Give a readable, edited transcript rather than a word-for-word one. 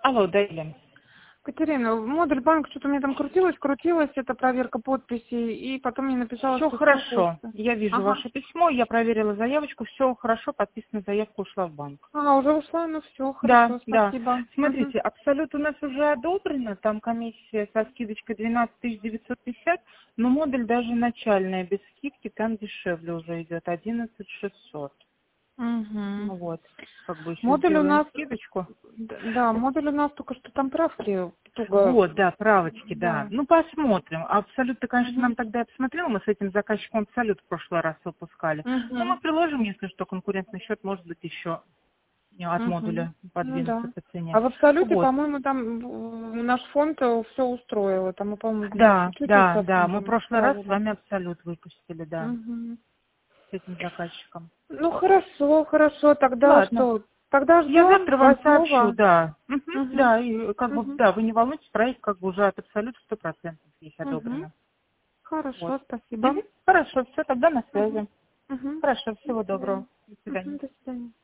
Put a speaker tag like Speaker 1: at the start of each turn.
Speaker 1: Алло, да, Елена.
Speaker 2: Катерина, модуль банк, что-то у меня там крутилось, это проверка подписей, и потом мне написала,
Speaker 1: Все
Speaker 2: что
Speaker 1: хорошо.
Speaker 2: срок.
Speaker 1: Я вижу
Speaker 2: Ага.
Speaker 1: ваше письмо, я проверила заявочку, все хорошо, подписана заявка, ушла в банк.
Speaker 2: Уже ушла, ну все,
Speaker 1: Да,
Speaker 2: хорошо,
Speaker 1: да.
Speaker 2: спасибо. Мгм.
Speaker 1: Смотрите, Абсолют у нас уже одобрено, там комиссия со скидочкой 12 950, но модуль даже начальная, без скидки, там дешевле уже идет, 11 600.
Speaker 2: Мгм.
Speaker 1: Ну вот, как бы еще
Speaker 2: Модуль у
Speaker 1: сделаем
Speaker 2: нас,
Speaker 1: скидочку.
Speaker 2: да, модуль у нас только что там правки туго,
Speaker 1: Вот, да, правочки, да.
Speaker 2: да.
Speaker 1: Ну, посмотрим. Абсолют-то, конечно,
Speaker 2: Мгм.
Speaker 1: нам тогда я посмотрела, мы с этим заказчиком Абсолют в прошлый раз выпускали. Но мы
Speaker 2: Мгм.
Speaker 1: приложим, если что, конкурентный счет, может быть, еще от
Speaker 2: Мгм.
Speaker 1: модуля
Speaker 2: Ну да.
Speaker 1: подвинуться по цене.
Speaker 2: А в Абсолюте,
Speaker 1: Вот.
Speaker 2: по-моему, там наш фонд все устроило. Там мы, по-моему,
Speaker 1: Да,
Speaker 2: чуть-чуть вот
Speaker 1: да,
Speaker 2: со
Speaker 1: да. Мы в
Speaker 2: фондом
Speaker 1: прошлый раз с
Speaker 2: справились.
Speaker 1: вами Абсолют выпустили, да,
Speaker 2: Мгм.
Speaker 1: с этим заказчиком.
Speaker 2: Ну хорошо, хорошо. Тогда
Speaker 1: Ладно.
Speaker 2: что? Тогда
Speaker 1: Я
Speaker 2: ждем
Speaker 1: завтра вам сообщу,
Speaker 2: 8-го.
Speaker 1: да. Мгм,
Speaker 2: Угу.
Speaker 1: да, и как бы,
Speaker 2: Угу.
Speaker 1: да, вы не волнуйтесь, проект как бы уже от Абсолют 100% есть
Speaker 2: Угу.
Speaker 1: одобрено. Вот.
Speaker 2: Хорошо, спасибо.
Speaker 1: Мгм. Хорошо, все, тогда на
Speaker 2: Угу.
Speaker 1: связи.
Speaker 2: Угу.
Speaker 1: Хорошо,
Speaker 2: До
Speaker 1: всего доброго.
Speaker 2: свидания.
Speaker 1: До
Speaker 2: Угу.
Speaker 1: свидания.
Speaker 2: До свидания.